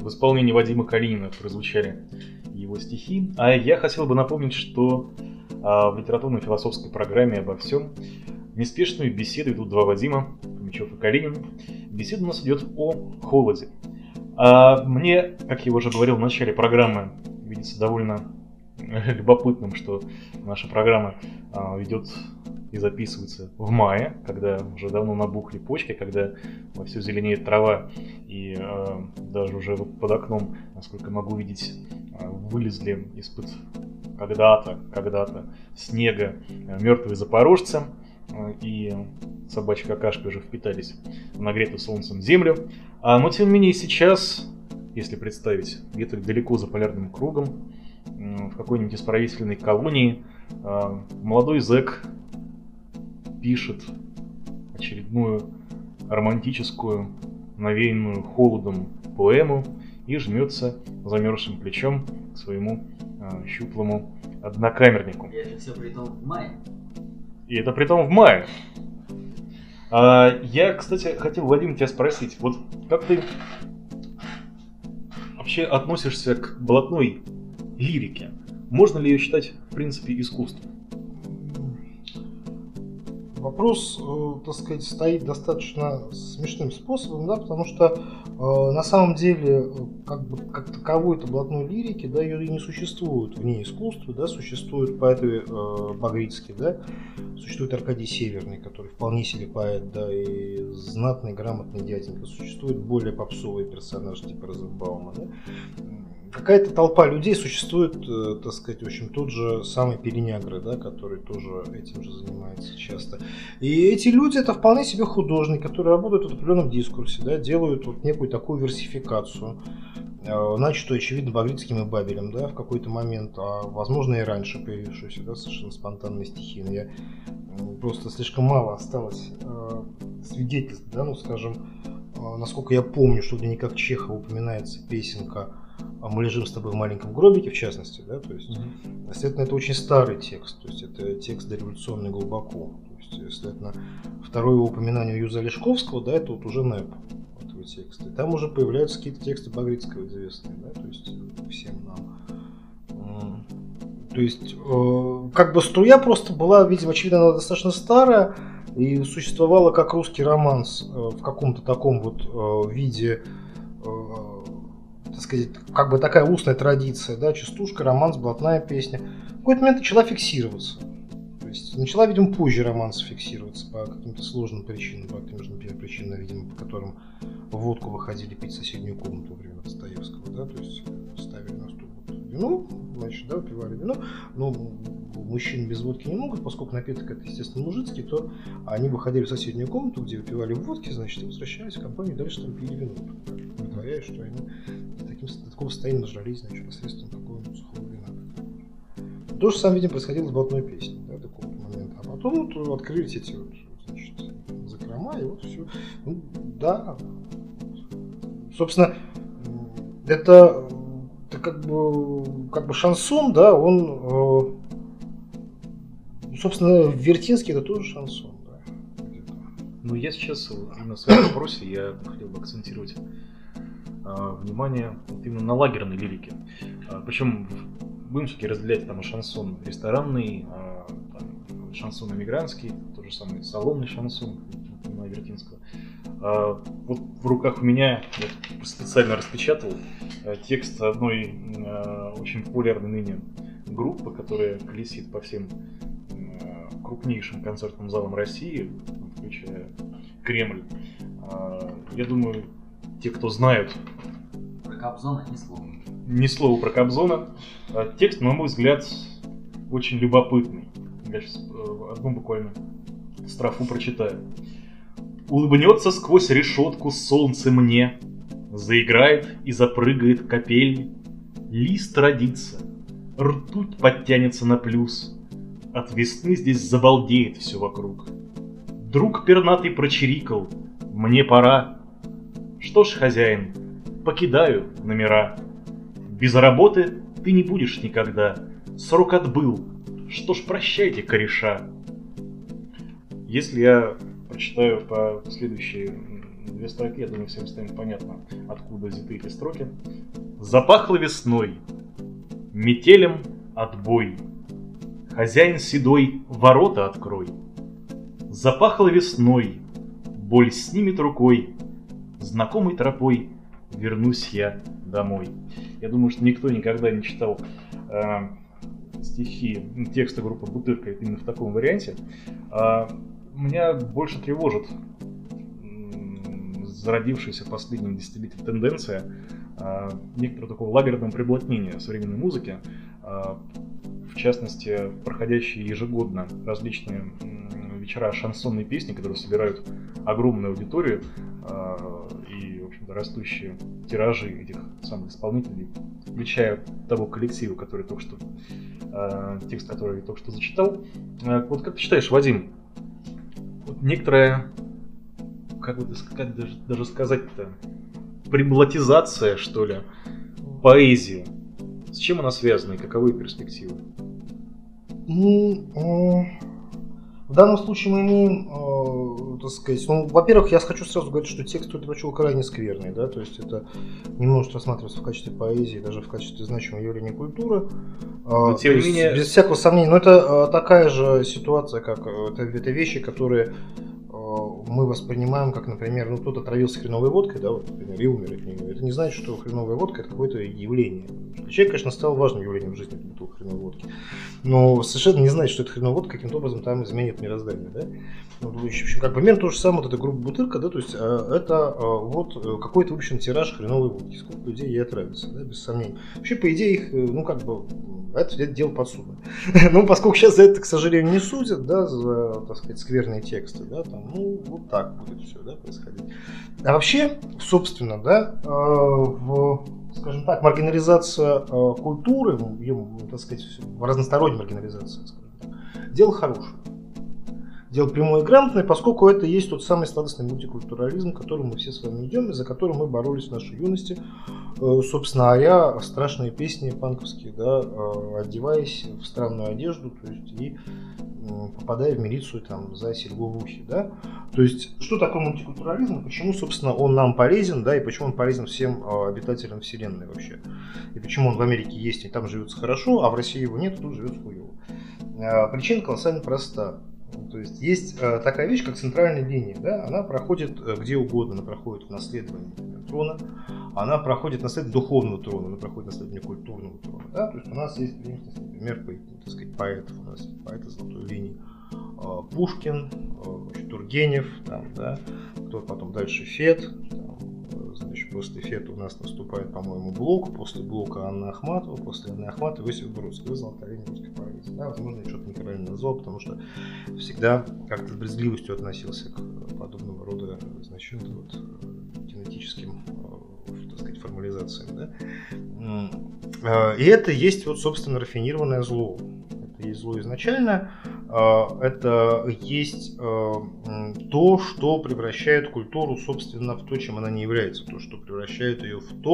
В исполнении Вадима Калинина прозвучали его стихи. А я хотел бы напомнить, что в литературно-философской программе «Обо всем» неспешную беседу ведут два Вадима, Фомичев и Калинин. Беседа у нас идет о холоде. Мне, как я уже говорил в начале программы, видится довольно любопытным, что наша программа идет и записывается в мае, когда уже давно набухли почки, когда вовсю зеленеет трава, и даже уже вот под окном, насколько могу видеть, вылезли из-под когда-то снега мертвые запорожцы, и собачья какашка уже впитались в нагретую солнцем землю. Но тем не менее сейчас, если представить, где-то далеко за полярным кругом, в какой-нибудь исправительной колонии, молодой зэк пишет очередную романтическую, навеянную холодом поэму и жмется замерзшим плечом к своему щуплому однокамернику. И это все при том в мае? И это при том в мае. Я, кстати, хотел, Вадим, тебя спросить, вот как ты вообще относишься к блатной лирике? Можно ли ее считать, в принципе, искусством? Вопрос, так сказать, стоит достаточно смешным способом, да, потому что на самом деле как таковой это блатной лирики, да, ее и не существует вне искусства, да, существуют поэты Багрицкий, да, существует Аркадий Северный, который вполне себе поэт, да, и знатный, грамотный дяденька, существует более попсовый персонаж типа Розенбаума, да. Какая-то толпа людей существует, так сказать, в общем, тот же самый Перенягры, да, который тоже этим же занимается часто. И эти люди это вполне себе художники, которые работают в определенном дискурсе, да, делают вот некую такую версификацию, начатую, очевидно, Багрицким и Бабелем, да, в какой-то момент, а возможно и раньше появившуюся, да, совершенно спонтанно и стихийно. Я просто слишком мало осталось свидетельств, да, ну, скажем, насколько я помню, что где никак Чехова упоминается песенка «Мы лежим с тобой в маленьком гробике», в частности, да, то есть, следовательно, это очень старый текст, то есть, это текст дореволюционный глубоко, то есть, следовательно, второе упоминание Юза Олешковского, да, это вот уже НЭП этого текста, и там уже появляются какие-то тексты Багрицкого известные, да, то есть, всем нам. То есть, как бы струя просто была, видимо, очевидно, она достаточно старая, и существовала как русский романс в каком-то таком вот виде, так сказать, как бы такая устная традиция, да, частушка, романс, блатная песня. В какой-то момент начала фиксироваться. То есть начала, видимо, позже романс фиксироваться по каким-то сложным причинам, по тем же, например, причинам, видимо, по которым водку выходили пить в соседнюю комнату во время Достоевского, да, то есть ставили на стол вино, значит, да, выпивали вино, но мужчины без водки не могут, поскольку напиток это, естественно, мужицкий, то они выходили в соседнюю комнату, где выпивали водки, значит, и возвращались в компанию, и дальше там пили вино, притворяя, что они в таком состоянии нажрались, значит, посредством какого-нибудь сухого вина. То же самое, видимо, происходило с блатной песней, да, до какого-то момента. А потом вот открылись эти вот, значит, закрома, и вот все. Ну, да. Собственно, это как бы шансон, да, он, собственно, Вертинский это тоже шансон, да. Ну, я сейчас на своем вопросе я хотел бы акцентировать внимание вот именно на лагерной лирике. Причем будем все-таки разделять там шансон ресторанный, там, шансон эмигрантский, тот же самый салонный шансон на Вертинского. Вот в руках у меня, я специально распечатал текст одной очень популярной ныне группы, которая колесит по всем крупнейшим концертным залам России, включая Кремль. Я думаю, те, кто знают... Про Кобзона ни слова. Ни слова про Кобзона. Текст, на мой взгляд, очень любопытный. Я сейчас одну буквально строфу прочитаю. Улыбнется сквозь решетку солнце мне, заиграет и запрыгает капель. Лист родится, ртуть подтянется на плюс. От весны здесь забалдеет все вокруг. Друг пернатый прочирикал, мне пора. Что ж, хозяин, покидаю номера. Без работы ты не будешь никогда. Срок отбыл, что ж, прощайте, кореша. Если я прочитаю по следующие две строки, я думаю, всем станет понятно, откуда взяты эти строки. Запахло весной, метелем отбой. Хозяин седой, ворота открой. Запахло весной, боль снимет рукой. Знакомой тропой вернусь я домой. Я думаю, что никто никогда не читал стихи, текста группы «Бутырка» именно в таком варианте. Меня больше тревожит зародившаяся в последнем десятилетии тенденция некоторого такого лагерного приблотнения современной музыки, в частности, проходящие ежегодно различные вечера шансонной песни, которые собирают огромную аудиторию и, в общем-то, растущие тиражи этих самых исполнителей, включая того коллектива, который только что текст, который я только что зачитал. Вот как ты считаешь, Вадим, вот некоторая, как даже сказать-то, приблотизация, что ли, поэзии, с чем она связана и каковы перспективы? В данном случае мы имеем, так сказать, во-первых, я хочу сразу говорить, что текст у этого чувака крайне скверный, да, то есть это не может рассматриваться в качестве поэзии, даже в качестве значимого явления культуры. Но, тем не менее... Без всякого сомнения, но это такая же ситуация, как это вещи, которые мы воспринимаем, как, например, кто-то отравился хреновой водкой, да, вот, например, и умер от нее. Это не значит, что хреновая водка это какое-то явление. Человек, конечно, стал важным явлением в жизни, это бутылка хреновой водки, но совершенно не значит, что эта хреновая водка каким-то образом там изменит мироздание, да. В общем, как пример то же самое, вот эта группа «Бутырка», да, то есть это вот какой-то, в общем, тираж хреновой водки, сколько людей ей отравится, да, без сомнений. Вообще, по идее, их, это дело подсудное. Ну, поскольку сейчас за это, к сожалению, не судят, да, за, так сказать, скверные тексты, да, там, вот так будет все, да, происходить. А вообще, собственно, да, скажем так, маргинализация культуры, ее, так сказать, разносторонняя маргинализация, скажем так, дело хорошее. Дело прямое и грамотное, поскольку это есть тот самый сладостный мультикультурализм, к которому мы все с вами идем, и за которым мы боролись в нашей юности, собственно, оря страшные песни панковские, да, одеваясь в странную одежду, то есть и попадая в милицию там, за серьгу в ухе. Да? То есть, что такое мультикультурализм, и почему, собственно, он нам полезен, да, и почему он полезен всем обитателям Вселенной вообще. И почему он в Америке есть, и там живется хорошо, а в России его нет, и тут живется хуево. Причина колоссально проста. То есть такая вещь, как центральная линия, да, она проходит где угодно, она проходит в наследование трона, она проходит наследование духовного трона, она проходит наследование культурного трона, да, то есть у нас есть преемственность, например, так сказать, поэтов, у нас есть поэты золотой линии, Пушкин, Тургенев, там, да, кто потом дальше Фет, там, значит, после Фета у нас наступает, по-моему, Блок, после Блока Анна Ахматова, после Анны Ахматовой Иосиф Бродский, золотая линия русской поэзии. Да, возможно, я что-то неправильно назвал, потому что всегда как-то с брезгливостью относился к подобного рода, значит, вот, генетическим, так сказать, формализациям. Да? И это есть, вот, собственно, рафинированное зло. Это есть зло изначально, это есть то, что превращает культуру, собственно, в то, чем она не является, то, что превращает ее в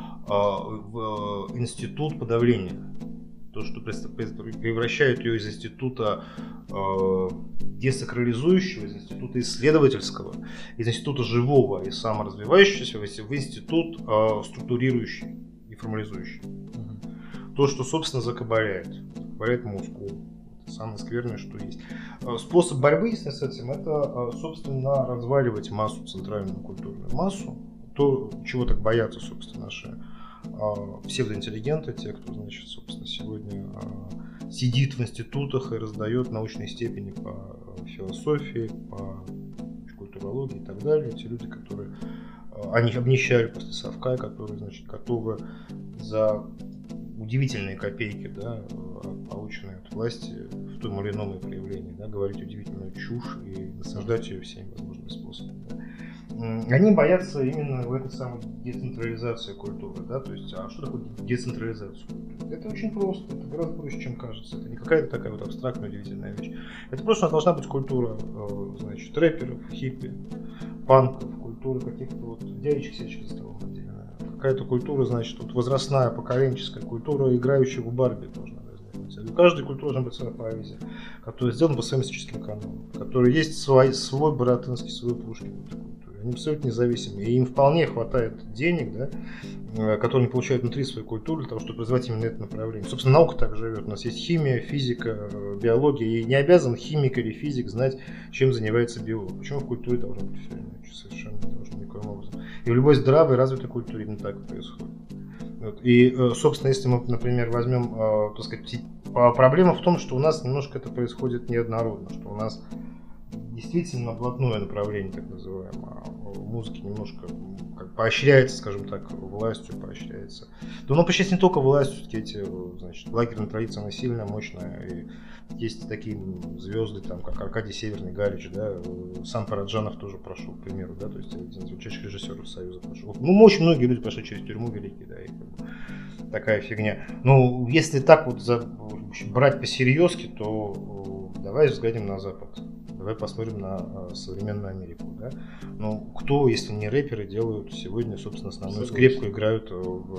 в институт подавления, то, что превращает ее из института десакрализующего, из института исследовательского, из института живого и саморазвивающегося в институт структурирующий и формализующий. То, что, собственно, закабаляет Москву. Это самое скверное, что есть. Способ борьбы с этим, это, собственно, разваливать массу, центральную культурную массу. То, чего так боятся, собственно, наши псевдоинтеллигенты, те, кто, значит, собственно, сегодня сидит в институтах и раздает научные степени по философии, по культурологии и так далее. Те люди, которые они обнищали после совка, которые, значит, готовы за удивительные копейки, да, полученные от власти в том или ином проявлении, да, говорить удивительную чушь и насаждать ее всеми возможными способами. Да. Они боятся именно в этой самой децентрализации культуры. Да? То есть, а что такое децентрализация культуры? Это очень просто, это гораздо проще, чем кажется. Это не какая-то такая вот абстрактная удивительная вещь. Это просто должна быть культура, значит, рэперов, хиппи, панков, культура каких-то вот дядечек-сечек за столом отдельно. Какая-то культура, значит, вот возрастная, поколенческая культура играющего Барби должна возникнуть. У каждой культуры должна быть своя поэзия, которая сделана по своим историческим канонам, в которой есть свой Баратынский, свой Пушкин в этой культуре. они абсолютно независимы, и им вполне хватает денег, да, которые они получают внутри своей культуры для того, чтобы развивать именно это направление. Собственно, наука так живет. У нас есть химия, физика, биология, и не обязан химик или физик знать, чем занимается биолог. Почему в культуре должно быть все иначе? Совершенно не должно никаким образом. И в любой здравой, развитой культуре именно так происходит. Вот. И, собственно, если мы, например, возьмем, так сказать, проблема в том, что у нас немножко это происходит неоднородно, что у нас действительно блатное направление, так называемое, музыки немножко как поощряется, скажем так, властью поощряется. Да, но почти не только властью, все-таки эти, значит, лагерная традиция, она сильная, мощная, и есть такие звезды, там, как Аркадий Северный, Галич, да, сам Параджанов тоже прошел, к примеру, да, то есть один из величайших режиссеров Союза прошел. Ну, очень многие люди прошли через тюрьму великие, да, и как бы такая фигня. Ну, если так вот брать по-серьезки, то давай взглянем на Запад. Давай посмотрим на современную Америку. Да? Ну, кто, если не рэперы, делают сегодня, собственно, основную скрипку, играют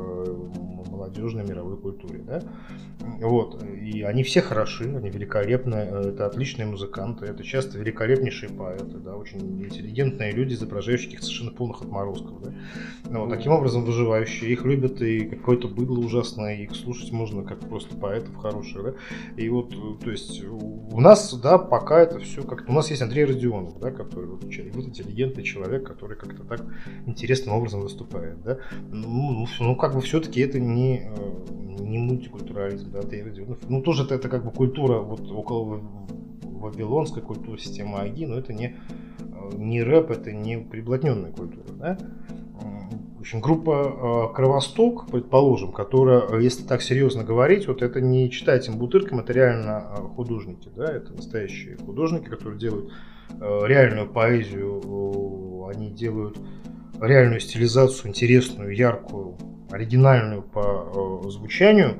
в молодежной мировой культуре. Да? Вот. И они все хороши, они великолепны, это отличные музыканты, это часто великолепнейшие поэты, да? Очень интеллигентные люди, изображающие каких-то совершенно полных отморозков. Да? Ну, таким образом выживающие. Их любят, и какое-то быдло ужасное, их слушать можно как просто поэтов хороших. Да? И вот, то есть, у нас, да, пока это все как-то. У нас есть Андрей Родионов, да, который вот интеллигентный человек, который как-то так интересным образом выступает. Да? Ну, как бы все-таки это не мультикультурализм, да, Андрей Родионов. Ну, тоже это как бы культура, вот около вавилонской культуры системы Аги, но это не рэп, это не приблотненная культура. Да? В общем, группа Кровосток, предположим, которая, если так серьезно говорить, вот это не читать им бутыркам, это реально художники, да, это настоящие художники, которые делают реальную поэзию, они делают реальную стилизацию, интересную, яркую, оригинальную по звучанию.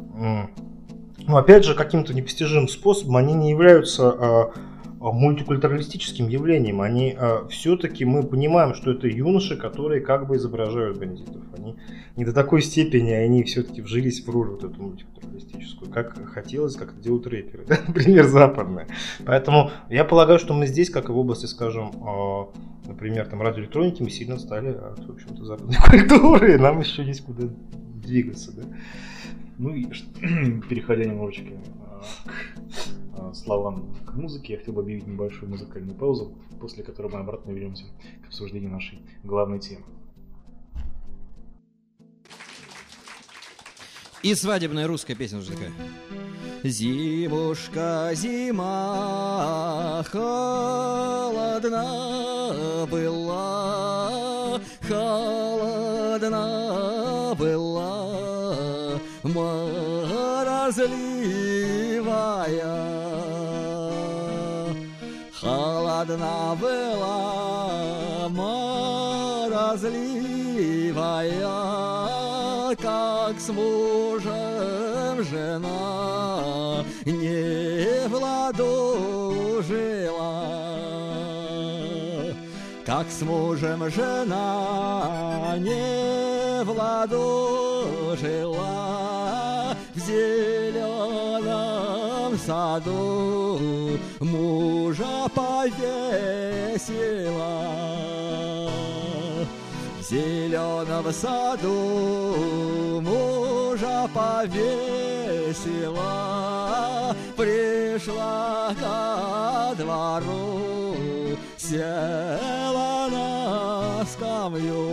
Но опять же, каким-то непостижимым способом они не являются мультикультуралистическим явлением. Они все-таки, мы понимаем, что это юноши, которые как бы изображают бандитов. Они не до такой степени, они все-таки вжились в роль вот эту мультикультуралистическую, как хотелось, как это делают рэперы, да? Например, западные. Поэтому я полагаю, что мы здесь, как и в области, скажем, например, там, радиоэлектроники, мы сильно отстали от, в общем-то, западной культуры, и нам еще есть куда двигаться. Да? Ну и переходя немножечко к словам, к музыке, я хотел бы объявить небольшую музыкальную паузу, после которой мы обратно вернемся к обсуждению нашей главной темы. И свадебная русская песня уже такая. Зимушка, зима, холодна была, холодна была, морозливая. Холодна была, морозливая, как с мужем жена не в ладу жила. Как с мужем жена не в ладу жила, в зеленом саду мужа повесила. В зеленом саду мужа повесила, пришла ко двору, села на скамью.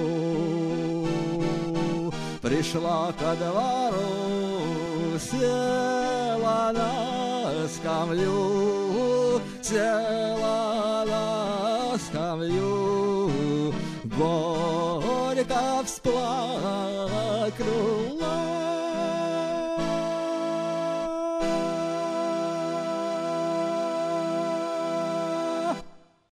Пришла ко двору, села на скамью, села на скамью, горько всплакнула.